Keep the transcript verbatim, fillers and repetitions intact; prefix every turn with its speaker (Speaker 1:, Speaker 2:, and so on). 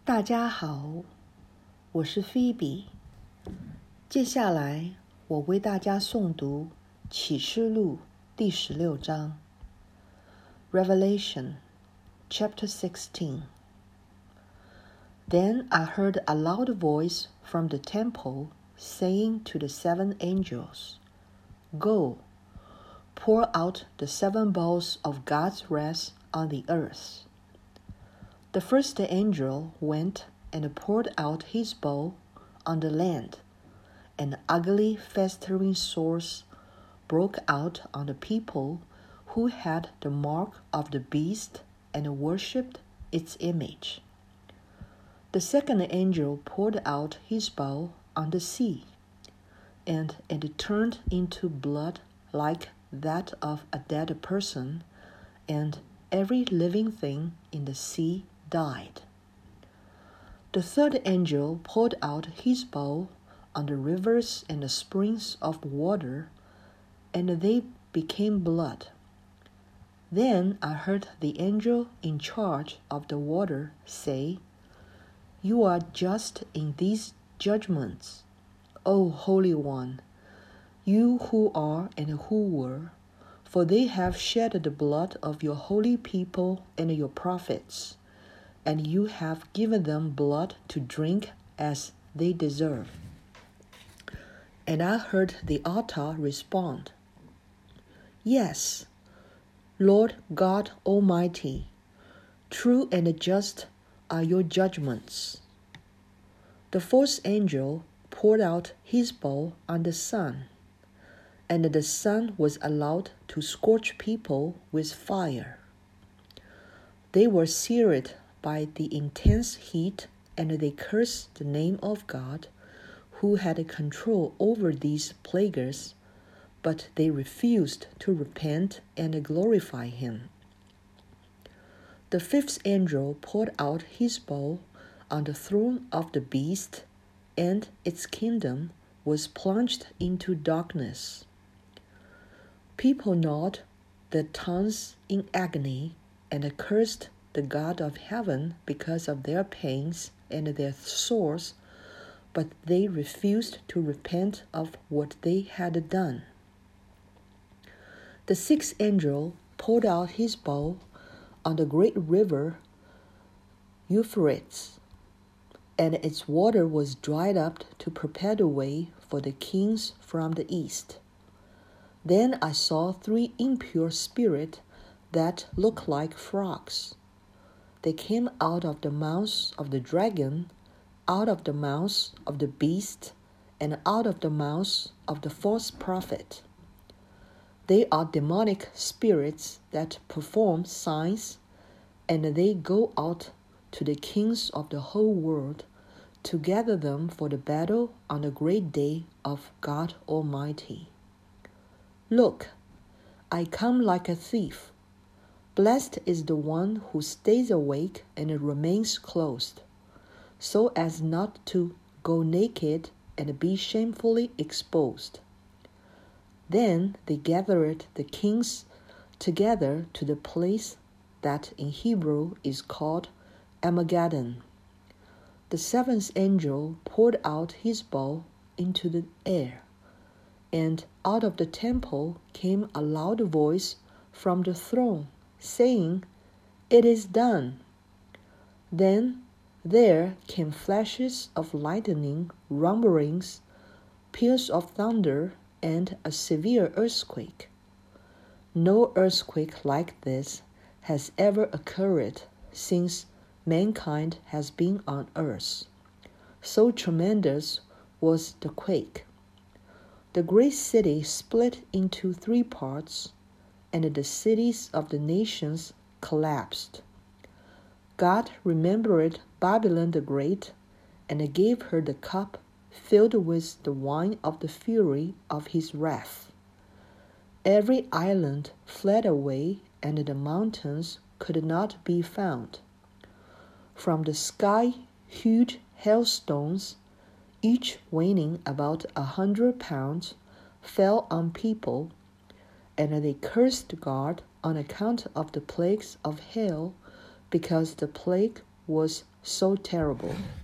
Speaker 1: 大家好，我是菲比。接下来我为大家诵读启示录第十六章 Revelation chapter sixteen. Then I heard a loud voice from the temple saying to the seven angels, Go, pour out the seven bowls of God's wrath on the earth. The first angel went and poured out his bowl on the land, and ugly festering sores broke out on the people who had the mark of the beast and worshipped its image. The second angel poured out his bowl on the sea, and it turned into blood like that of a dead person, and every living thing in the sea died. The third angel poured out his bowl on the rivers and the springs of water, and they became blood. Then I heard the angel in charge of the water say, You are just in these judgments, O Holy One, you who are and who were, for they have shed the blood of your holy people and your prophets, and you have given them blood to drink as they deserve. And I heard the altar respond, Yes, Lord God Almighty, true and just are your judgments. The fourth angel poured out his bowl on the sun, and the sun was allowed to scorch people with fire. They were seared by the intense heat, and they cursed the name of God, who had control over these plagues, but they refused to repent and glorify him. The fifth angel poured out his bowl on the throne of the beast, and its kingdom was plunged into darkness. People gnawed their tongues in agony and cursed the God of heaven because of their pains and their sores, but they refused to repent of what they had done. The sixth angel poured out his bowl on the great river Euphrates, and its water was dried up to prepare the way for the kings from the east. Then I saw three impure spirits that looked like frogs. They came out of the mouth of the dragon, out of the mouth of the beast, and out of the mouth of the false prophet. They are demonic spirits that perform signs, and they go out to the kings of the whole world to gather them for the battle on the great day of God Almighty. Look, I come like a thief. Blessed is the one who stays awake and remains clothed, so as not to go naked and be shamefully exposed. Then they gathered the kings together to the place that in Hebrew is called Armageddon. The seventh angel poured out his bowl into the air, and out of the temple came a loud voice from the throne, saying, It is done. Then there came flashes of lightning, rumblings, peals of thunder, and a severe earthquake. No earthquake like this has ever occurred since mankind has been on earth. So tremendous was the quake. The great city split into three parts, and the cities of the nations collapsed. God remembered Babylon the Great, and gave her the cup filled with the wine of the fury of his wrath. Every island fled away, and the mountains could not be found. From the sky huge hailstones, each weighing about a hundred pounds, fell on people, and they cursed God on account of the plagues of hail, because the plague was so terrible.